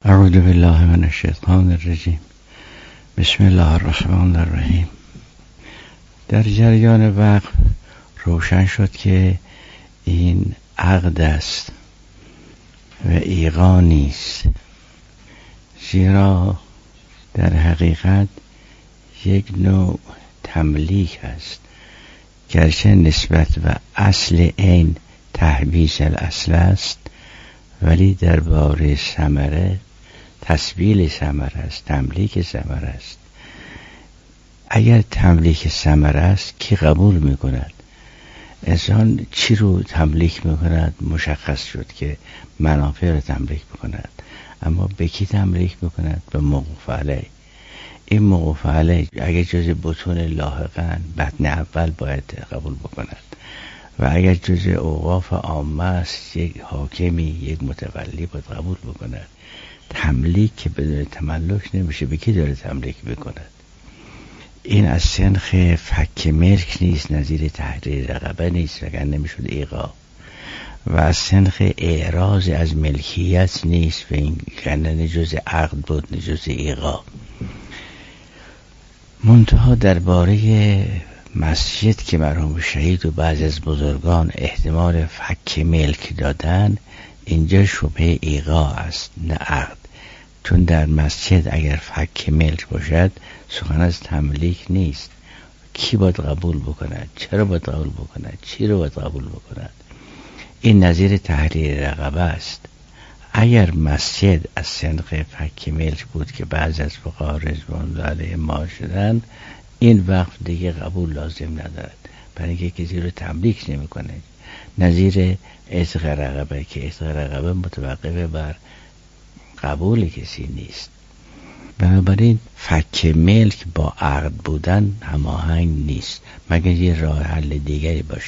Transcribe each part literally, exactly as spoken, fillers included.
اعوذ بالله من الشیطان الرجیم. بسم الله الرحمن الرحیم. در جریان وقت روشن شد که این عقد است و ایقاع نیست، زیرا در حقیقت یک نوع تملیک است، گرچه نسبت و اصل این تحبیس الاصل است، ولی درباره ثمره تسبیل ثمره است، تملیک ثمره است. اگر تملیک ثمره است کی قبول میکند؟ انسان چی رو تملیک میکند؟ مشخص شد که منافع رو تملیک میکند، اما به کی تملیک میکند؟ به موقوف علیه. این موقوف علیه اگر جز بطون لاحقاً بطن اول باید قبول بکند و اگر جز اوقاف عامه است یک حاکمی یک متولی باید قبول بکند. تملیک که بدون تملک نمیشه. به کی داره تملیک بکند؟ این از سنخ فک ملک نیست، نظیر تحریر رقبه نیست، وگر نمیشد ایقاع، و از سنخ اعراض از ملکیت نیست و این کنن جز عقد بود، جز ایقاع. منتها درباره مسجد که مرحوم شهید و بعضی از بزرگان احتمال فک ملک دادن، اینجا شبهه ایقاع است نه عقد، چون در مسجد اگر فک ملک باشد سخن از تملیک نیست. کی باید قبول بکند؟ چرا باید قبول بکند؟ چی رو باید قبول بکند؟ این نظیر تحریر رقبه است. اگر مسجد از سنخ فک ملک بود که بعضی از فقها رضوان الله علیهم ما شدن، این وقف دیگه قبول لازم ندارد، برای اینکه کسی رو تملیک نمی کنه. نظیر عتق رقبه که عتق رقبه متوقف بر قبول کسی نیست. بنابراین فک ملک با عقد بودن هماهنگ نیست، مگر یه راه حل دیگری باشه.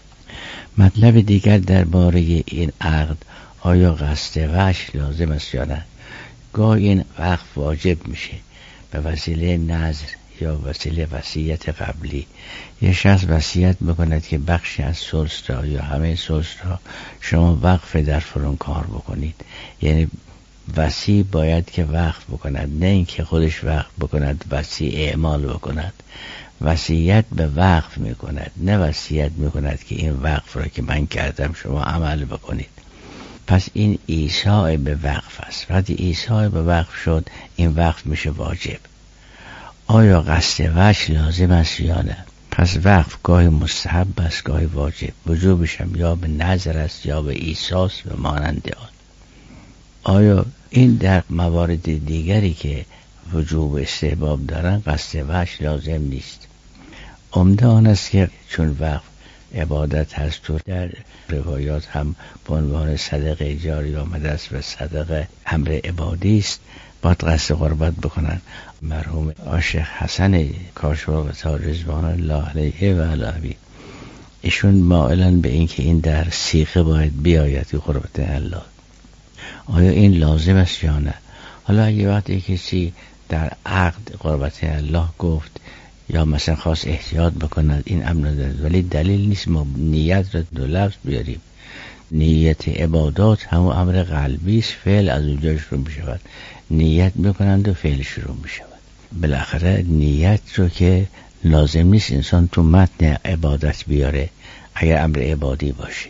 مطلب دیگر درباره این عقد، آیا قصد وجه لازم است یا نه؟ گاه این وقف واجب میشه به وسیله نذر یا وسیله وصیت قبلی. یه شخص وصیت میکند که بخشی از ثلث را یا همه ثلث را شما وقف در فلان کار بکنید. یعنی وصی باید که وقف بکند، نه اینکه خودش وقف بکند وصی اعمال بکند. وصیت به وقف میکند، نه وصیت میکند که این وقف را که من کردم شما عمل بکنید. پس این ایصاع به وقف است. وقتی ایصاع به وقف شد این وقف میشه واجب. آیا قصد وجه لازم است یا نه؟ پس وقف گاهی مستحب است گاهی واجب. وجوبش هم یا به نظر است یا به ایصاع و مانند آن. آیا این در موارد دیگری که وجوب استحباب دارن قصد وجه لازم نیست؟ عمده آن است که چون وقف عبادت هست و در روایات هم به عنوان صدقه جاری آمده است و صدقه امر عبادی است، باید قصد قربت بکنن. مرحوم عاشق حسن کاشوار رضوان الله علیه و علیه ایشون مائلن به این که این در سیغه باید بیاید که قربت الله. آیا این لازم است یا نه؟ حالا اگه وقتی کسی در عقد قربت الله گفت یا مثلا خواست احتیاط بکند، این امر دارد، ولی دلیل نیست ما نیت را دو لفظ بیاریم. نیت عبادات همون امر قلبی است، فعل از اونجا شروع می شود. نیت میکنند و فعل شروع می شود. بالاخره نیت رو که لازم نیست انسان تو متن عبادت بیاره اگر امر عبادی باشه.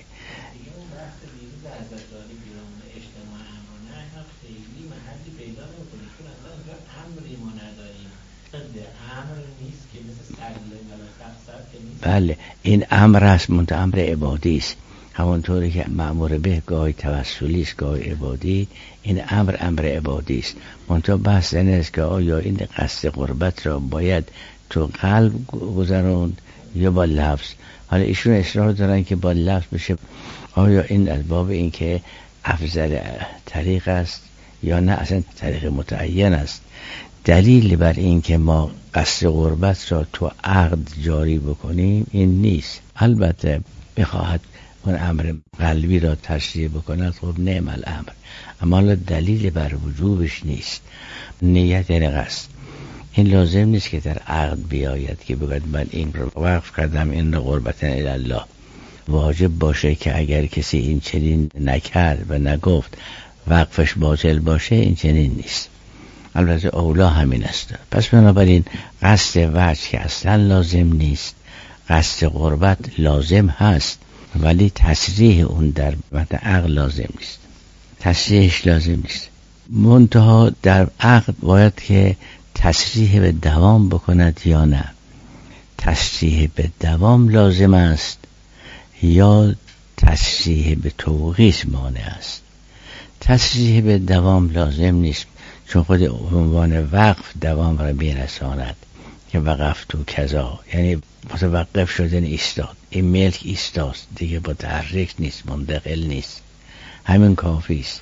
بله این امر است، منتها امر عبادی است. همونطوری که مأمور به گاهی توسلی است گاهی عبادی، این امر امر عبادی است. منتها بحث این است که آیا این قصد قربت را باید تو قلب گذروند یا با لفظ. حالا ایشون اصرار دارن که با لفظ بشه. آیا این از باب این که افضل طریق است یا نه اصلا طریق متعین است؟ دلیل بر این که ما قصد قربت را تو عقد جاری بکنیم این نیست. البته بخواهد اون امر قلبی را تشریح بکند خب نعم الامر، اما دلیل بر وجوبش نیست. نیت یعنی قصد. این لازم نیست که در عقد بیاید که بگوید من این رو وقف کردم این رو قربتن الله. واجب باشه که اگر کسی این چنین نکرد و نگفت وقفش باطل باشه این چنین نیست. البته اولا همین است. پس بنابراین قصد وجه که اصلا لازم نیست، قصد قربت لازم هست ولی تصریح اون در متن عقل لازم نیست، تصریحش لازم نیست. منتها در عقد باید که تصریح به دوام بکند یا نه. تصریح به دوام لازم است یا تصریح به توقیف مانع است. تصریح به دوام لازم نیست چون خود عنوان وقف دوام را میرساند که وقف تو کذا، یعنی متوقف شدن ایستاد، این ملک ایستاست دیگه، با تحرک نیست، منتقل نیست، همین کافی است.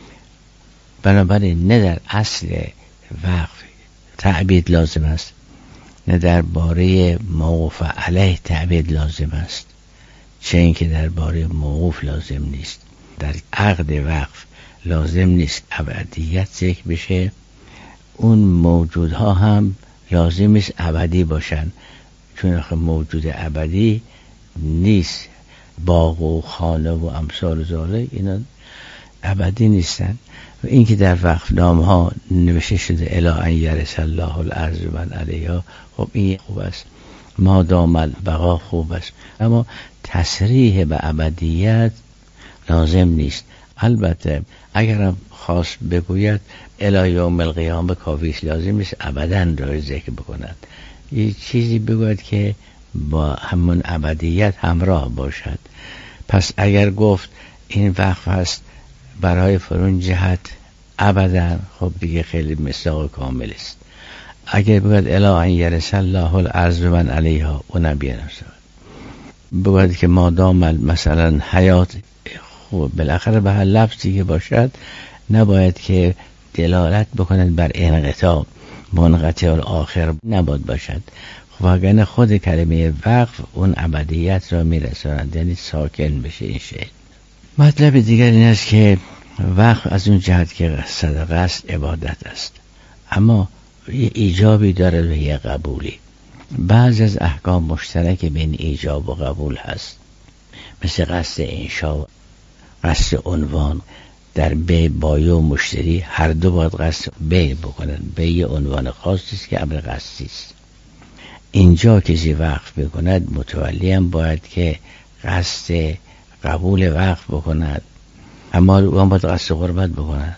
بنابراین نه در اصل وقف تعبید لازم است، نه در باره موقوف علیه تعبید لازم است، چه اینکه در باره موقوف لازم نیست. در عقد وقف لازم نیست ابدیت ذکر بشه، اون موجودها هم لازم نیست ابدی باشن، چون آخه موجود ابدی نیست. باغ و خانه و امثال ذالک اینا ابدی نیستن. و اینکه در وقف نامه ها نوشته شده الی ان یرث الله الارض من علیها، خب این خوب است، ما دام البقا خوب است، اما تصریح به ابدیت لازم نیست. البته اگرم خواست بگوید الی یوم القیامه کافی است، لازم نیست ابداً را ذکر بکند، یه چیزی بگوید که با همون ابدیت همراه باشد. پس اگر گفت این وقف هست برای فرون جهت ابداً، خب دیگه خیلی مصداق کامل است. اگر بگوید الی ان یرث الله الارض من علیها، اونم بیانست بگوید که مادام مثلا حیات، خوب بالاخره به هر لفظی که باشد نباید که دلالت بکند بر انقطاع، منقطع الاخر نباید باشد. خب اگر خود کلمه وقف اون ابدیت را میرساند، یعنی ساکن بشه این شی. مطلب دیگر این است که وقف از اون جهت که صدقه است عبادت است، اما یه ایجابی داره و یه قبولی. بعض از احکام مشترک بین ایجاب و قبول هست، مثل قصد انشا، قصد عنوان. در بی بایع و مشتری هر دو باید قصد بی بکنند. بی عنوان خاصی است که امر قصدی است. اینجا کسی وقف بکند متولی هم باید که قصد قبول وقف بکند، اما اون باید قصد قربت بکند.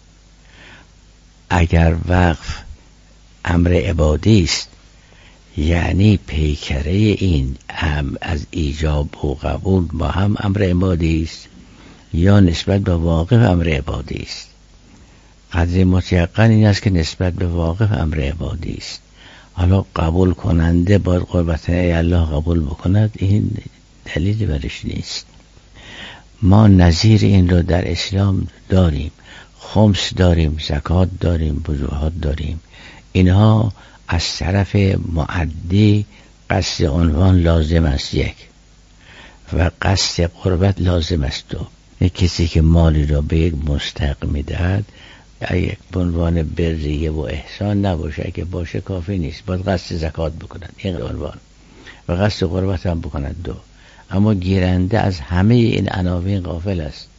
اگر وقف امر عبادی است، یعنی پیکره این هم از ایجاب و قبول با هم امر عبادی است یا نسبت به واقف امر عبادی است. قدر متیقن این است که نسبت به واقف امر عبادی است. حالا قبول کننده باید قربت ای الله قبول بکند، این دلیلی برش نیست. ما نظیر این رو در اسلام داریم، خمس داریم، زکات داریم، وجوهات داریم. اینها از طرف معدی قصد عنوان لازم است یک، و قصد قربت لازم است دو. یک کسی که مالی را به یک مستحق میدهد، اگه به عنوان بریه و احسان نباشه، اگه باشه کافی نیست، باید قصد زکات بکنند این عنوان، و قصد قربت هم بکنند دو. اما گیرنده از همه این عناوین غافل است،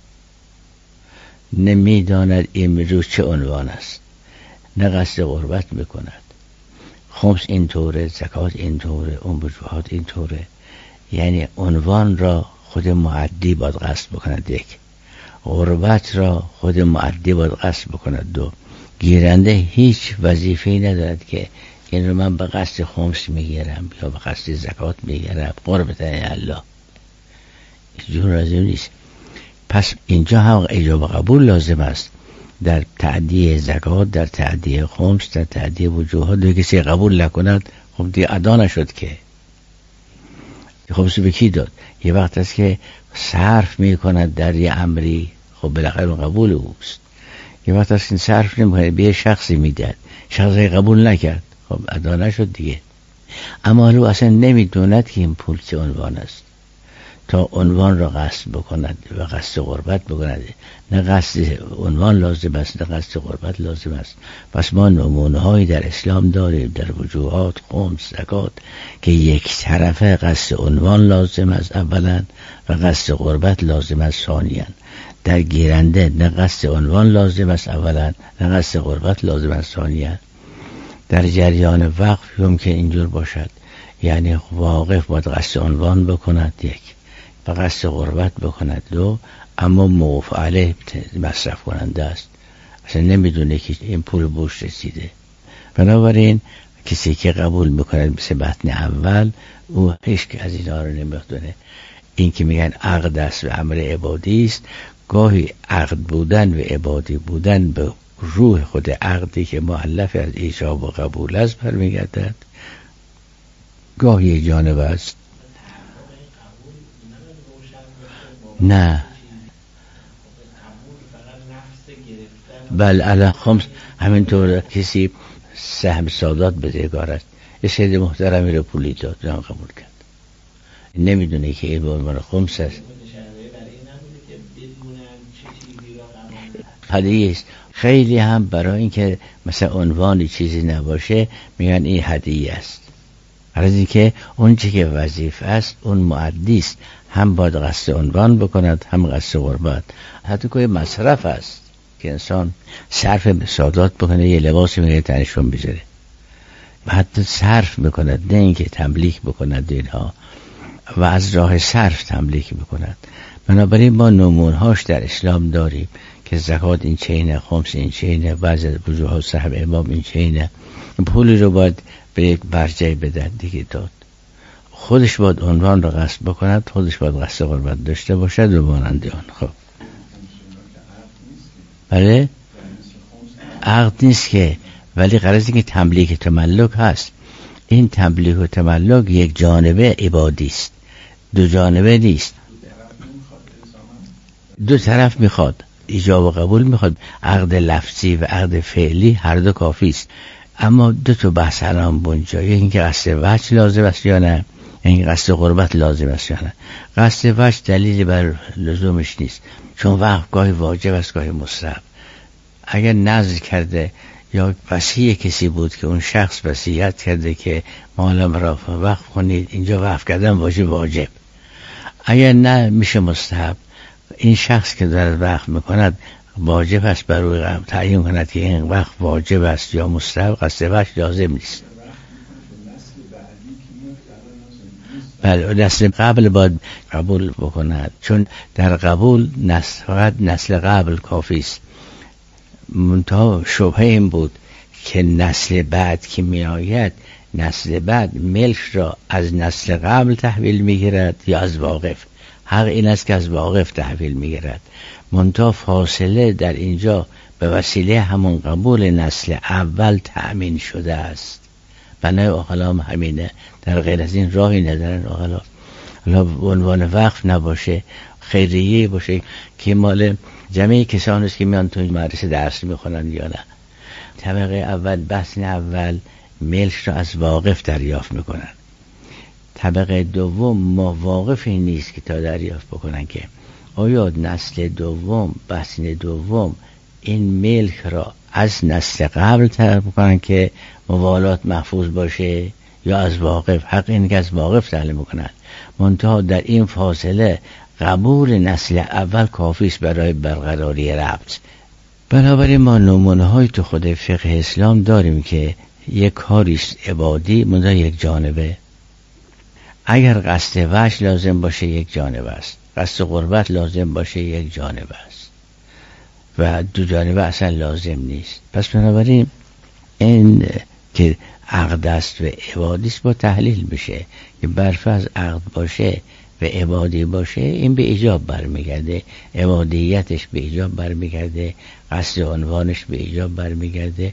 نمیداند امروز چه عنوان است، نه قصد قربت بکند. خمس این طوره، زکات این طوره، اون وجوهات این طوره. یعنی عنوان را خود معدی باید قصد بکند یک، قربت را خود معدی باید قصد بکند دو. گیرنده هیچ وظیفه‌ای ندارد که این رو من به قصد خمس میگیرم یا به قصد زکات میگیرم، قربت الله، جور لازم نیست. پس اینجا هم ایجاب قبول لازم است، در تعدیه زکات، در تعدیه خمس، در تعدیه وجوهات. دو کسی قبول نکند خب دیگه ادا نشد که. خمس به کی داد؟ یه وقت است که صرف میکند در یه امری، خب بالاخره قبول اوست. یه وقت است که صرف نمیکنه، به یه شخصی میداد، شخصی قبول نکرد، خب ادا نشد دیگه. اما حالا اصلا نمیدوند که این پول چه عنوان است تا عنوان را قصد بکند و قصد قربت بکند. نه قصد عنوان لازم است، نه قصد قربت لازم است. پس ما نمونه هایی در اسلام داریم، در وجوهات، خمس، زکات، که یک طرفه قصد عنوان لازم است اولا و قصد قربت لازم است ثانیا. در گیرنده نه قصد عنوان لازم است اولا، نه قصد غربت لازم است ثانیا. در جریان وقف ممکن اینجور باشد، یعنی واقف باید قصد عنوان بکند یک و قصد غربت بکند دو، اما موقوف علیه مصرف کننده است، اصلا نمیدونه که این پول بوش رسیده. بنابراین کسی که قبول میکنه مثل بطن اول، او هیچ از اینا رو نمیدونه. این که میگن عقد است و امر عبادی است، گاهی عقد بودن و عبادی بودن به روح خود عقدی که مؤلف از ایجاب و قبول است برمیگردد، گاهی جانب است. نه بل علا خمس همینطور کسی سهم سادات بدهکار است، یه سید محترمی رو پولی داد و هم قبول کرد، نمیدونه که این به عنوان خمس است. هدیه است. خیلی هم برای اینکه مثلا عنوانی چیزی نباشه میگن این هدیه است، برای اینکه اون چی که وظیفه است اون معدی است، هم باید قصد عنوان بکند هم قصد غربت. حتی که مصرف است که انسان صرف سادات بکنه، یه لباسی میگه تنشون بذاره، حتی صرف بکند، نه اینکه تملیک بکند اینها، و از راه صرف تملیک بکند. بنابراین ما نمونهاش در اسلام داریم که زکات این چینه، خمس این چینه، بعض از وجوه صاحب امام این چینه. پولی رو باید به یک برجه بدن دیگه داد، خودش باید عنوان رو قصد بکند، خودش باید قصد غربت داشته باشد و مانند آن. خب بله عقد نیست که، ولی غرض این که تملیک تملک هست. این تملیک و تملک یک جانبه عبادی است، دو جانبه نیست. دو طرف میخواد، ایجاب و قبول میخواد، عقد لفظی و عقد فعلی هر دو کافی است. اما دو تا بحث الان بونجا، یکی اینکه قصد وجه لازم است یا نه، این قصد غربت لازم است یا نه. قصد وجه دلیلی بر لزومش نیست، چون وقت گاهی واجب است گاهی مستحب. اگر نذر کرده یا وصیه کسی بود که اون شخص وصیت کرده که مالم را وقف کنید، اینجا وقف کردن واجب واجب. اگر نه میشه مستحب. این شخص که دارد وقف میکند واجب است بر روی تعیین کند که این وقت واجب است یا مستحب، قصد وجه لازم نیست. بله نسل قبل باید قبول بکند، چون در قبول نسل فقط نسل قبل کافی است. منتها شبهه این بود که نسل بعد که می آید، نسل بعد ملک را از نسل قبل تحویل می گیرد یا از واقف. حق این است که از واقف تحویل می گیرد، منتها فاصله در اینجا به وسیله همون قبول نسل اول تأمین شده است. بنای اقلام همینه، در غیر از این راهی ندارن اقلام. حالا عنوان وقف نباشه، خیریه باشه که مال جمعی کسان است که میان تو مدرسه درس میخونن یا نه. طبقه اول بحث اول ملک را از واقف دریافت میکنن. طبقه دوم ما واقفی نیست که تا دریافت بکنن که آیا نسل دوم بحث دوم این ملک را از نسل قبل طلب بکنن که موالات محفوظ باشه یا از واقف. حق این که از واقف طلب میکنن، منتها در این فاصله قبول نسل اول کافی است برای برقراری ربط. بنابراین ما نمونه های تو خود فقه اسلام داریم که یک کاریست عبادی منتها یک جانبه. اگر قصد وجه لازم باشه یک جانبه است، قصد غربت لازم باشه یک جانبه است و دو جانبه اصلا لازم نیست. پس بنابراین این که عقد است و عبادی است با تحلیل بشه که برفرض عقد باشه و عبادی باشه، این به ایجاب برمیگرده، عبادیتش به ایجاب برمیگرده، قصد عنوانش به ایجاب برمیگرده.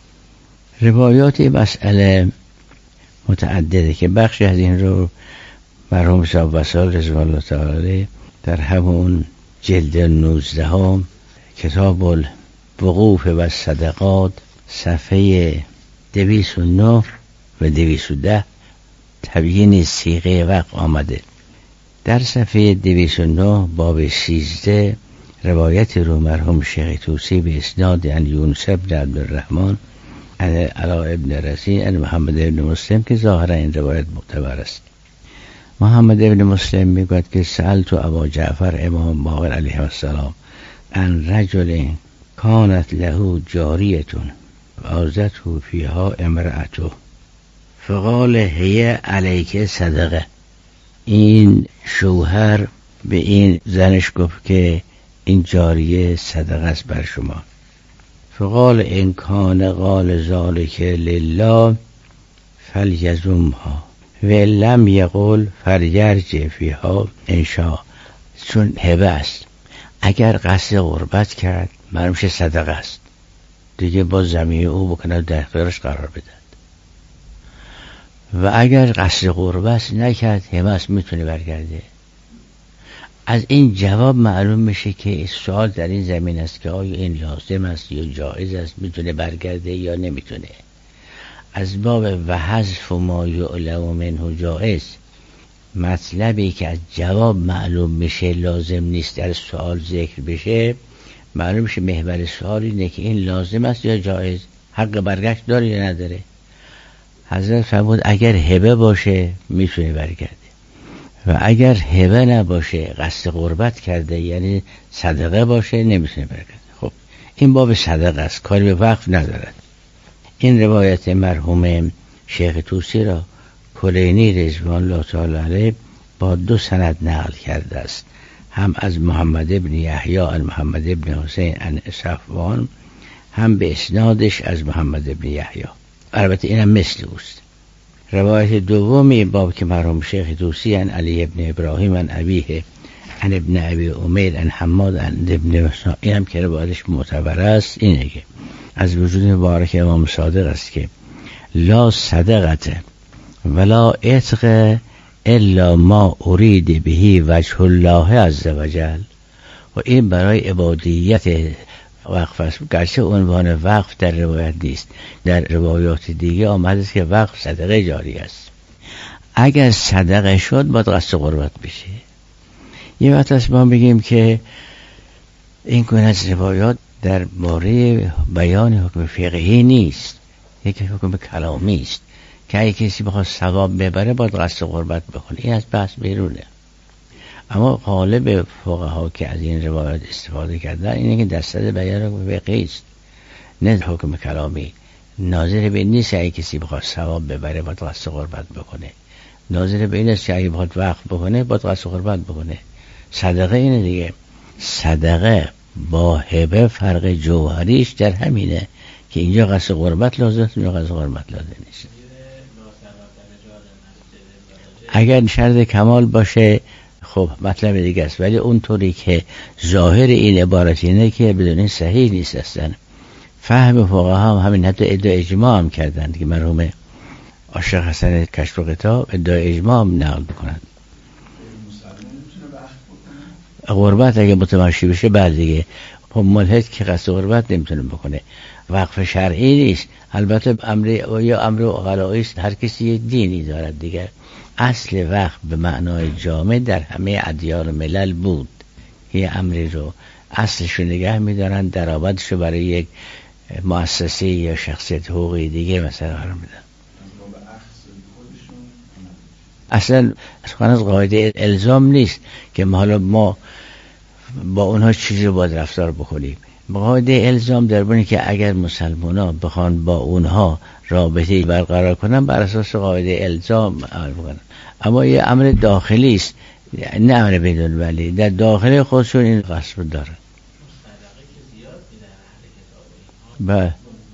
روایات مسئله متعدده که بخش از این رو مرحوم صاحب وصال رضوان الله تعالی در همون جلد نوزده هم کتاب الوقوف و صدقات صفحه دویست و نه و دویست و ده تبیین صیغه وقف آمده. در صفحه دویست و نه باب سیزده روایت رو مرحوم شیخ طوسی به اسناد عن یونس بن عبدالرحمن عن علاء ابن رزین عن محمد ابن مسلم که ظاهرا این روایت معتبر است. محمد ابن مسلم میگوید که سألت ابا جعفر امام باقر علیه السلام ان رجل کانت له جاریتون آزته فیها امرأته فقال هی علیک صدقه. این شوهر به این زنش گفت که این جاریه صدقه است بر شما. فقال ان کان قال ذلک لله فلیزمها و لم یقل فلیرجع فیها ان شاء. چون هبه است، اگر قصد قربت کرد معلوم شه صدقه است دیگه، با ضمیر او بکنه در اختیارش قرار بدهد. و اگر قصد قربت نکرد هبه است، میتونه برگرده. از این جواب معلوم میشه که سوال در این زمین است که آیا این لازم است یا جایز است، میتونه برگرده یا نمیتونه. از باب و حذف ما یعلم منه جایز، مطلبی که از جواب معلوم میشه لازم نیست در سوال ذکر بشه، معلوم میشه محور سوال اینه که این لازم است یا جایز، حق برگشت داره یا نداره. حضرت فرمود اگر هبه باشه میتونه برگرده و اگر هبه نباشه قصد قربت کرده یعنی صدقه باشه نمیتونه برگرده. خب این باب صدقه است، کاری به وقف ندارد. این روایت مرحوم شیخ طوسی را کلینی رضوان الله تعالی علیه با دو سند نقل کرده است، هم از محمد ابن یحیی عن محمد ابن حسین عن صفوان، هم به اسنادش از محمد ابن یحیی. البته اینم مثل اوست. روایت دومی باب که مرحوم شیخ طوسی عن علی ابن ابراهیم عن ابیه عن ابن ابی امیر عن حماد عن ابن مسعود، اینم که روایتش معتبر است، اینه که از وجود مبارک امام صادق است که لا صدقه ولا عتق الا ما ارید بهی وجه الله عز وجل. و این برای عبادیت وقف است، گرچه عنوان وقف در روایت نیست، در روایات دیگه آمده است که وقف صدقه جاری است. اگر صدقه شد باید قصد قربت بشه. یه وقت است ما بگیم که این گونه از روایات در باره بیان حکم فقهی نیست، یک حکم کلامی است که اگه کسی بخواد ثواب ببره باید قصد قربت بکنه. این از بحث بیرونه. اما غالب فقها که از این روایات استفاده کردن اینه که در صدد بیان حکم فقهی است، نه حکم کلامی. ناظر به این نیست اگه کسی بخواد ثواب ببره باید قصد قربت بکنه، ناظر به این است که اگه بخواد وقف بکنه باید قصد قربت بکنه. صدقه اینه دیگه. صدقه با هبه فرق جوهریش در همینه که اینجا قصد قربت لازم است، اینجا قصد قربت لازم نیست. اگر شرط کمال باشه خب مطلب دیگه است، ولی اونطوری که ظاهر این عبارت اینه که بدون این صحیح نیست اصلا. فهم فقها هم همین، حتی ادعای اجماع هم کردند که مرحوم عاشق حسن کشف و کتاب ادعای اجماع هم نقل بکنند. قربت اگه متماشی بشه بعد دیگه خب ملحد که قصد قربت نمیتونه بکنه. وقف شرعی نیست، البته امر یا امر عقلائی است، هر کسی یک دینی دارد دیگه. اصل وقف به معنای جامع در همه ادیان و ملل بود. یه امری رو اصلش رو نگه میدارن، درآمدش رو برای یک مؤسسه یا شخصیت حقوقی دیگه مثلا قرار میدن. اصلا از قاعده الزام نیست که ما حالا ما با اونها چیزی رو باید رفتار بکنیم. قاعده الزام در بینه که اگر مسلمان ها بخوان با اونها رابطه برقرار کنن بر اساس قاعده الزام عمل بکنن. اما یه امر داخلی است، نه امر بدون ولی در داخل خودشون این قصد دارن. با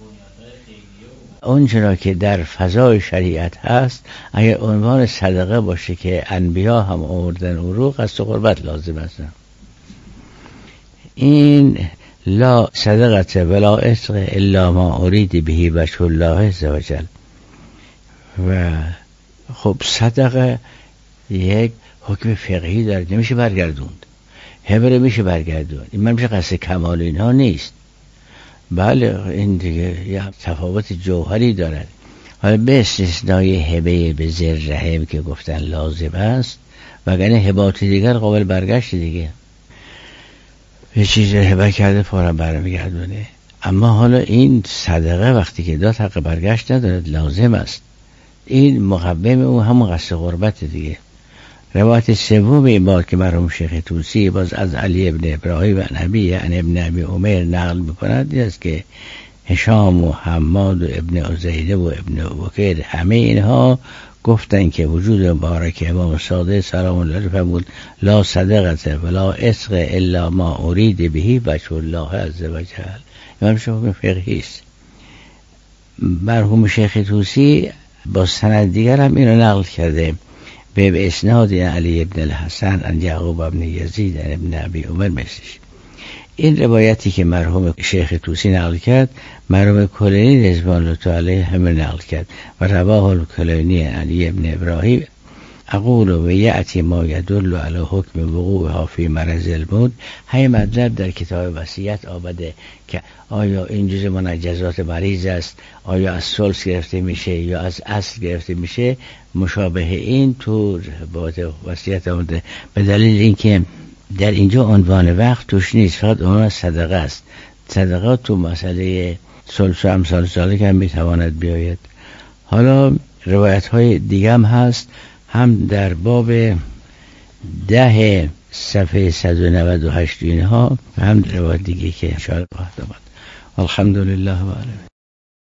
اون چرا که در فضای شریعت هست، اگر عنوان صدقه باشه که انبیا هم آوردن او رو، قصد قربت لازم است. این لا صدقه ولا عتق الا ما ارید بهی وجه الله عز وجل. و خب صدقه یک حکم فقهی داره، نمیشه برگردوند. هبره میشه برگردوند، این من میشه قصد کمال اینها نیست. بله این دیگه یه تفاوت جوهری دارد. حالا به استثنای هبه به زر رحم که گفتن لازم است، وگرنه هبات دیگر قابل برگشت دیگه. یه چیز هبه کرده فورا برمیگردونه. اما حالا این صدقه وقتی که داد حق برگشت ندارد، لازم است. این مقوم او همون قصد قربت دیگه. روایت سوم این بار که مرحوم شیخ طوسی باز از علی ابن ابراهیم و نبی یعنی ابن ابی عمر نقل میکند است که هشام و حماد و ابن عزیده و ابن بکیر همه اینها گفتن که وجود مبارک امام صادق سلام الله علیه فرمود لا صدقه ولا عتق الا ما ارید بهی وجه الله عز وجل. امام شافعی فقهی است. مرحوم شیخ طوسی با سند دیگر هم اینو نقل کرده به اسناد علی ابن الحسن عن یعقوب ابن یزید عن ابن ابی عمر مثلش. این روایتی که مرحوم شیخ طوسی نقل کرد مرحوم کلینی رضوان الله تعالی همه نقل کرد و رواه الکلینی علی ابن ابراهیم اقول و یأتی ما یدل علی حکم وقوعها فی مرض الموت. همین مطلب در کتاب وصیت آمده که آیا این جزء منجزات مریض است، آیا از ثلث گرفته میشه یا از اصل گرفته میشه، مشابه این تو وصیت آمده. به دلیل اینکه در اینجا عنوان وقت توش نیست، فقط عنوان صدقه است. صدقه تو مسئله ثلث و امثال ذالک هم میتواند بیاید. حالا روایت های دیگه هم هست، هم در باب ده صفحه صد و نود و هشت اینها، هم روایت دیگه که انشاءالله خواهد آمد. الحمدلله و علیه.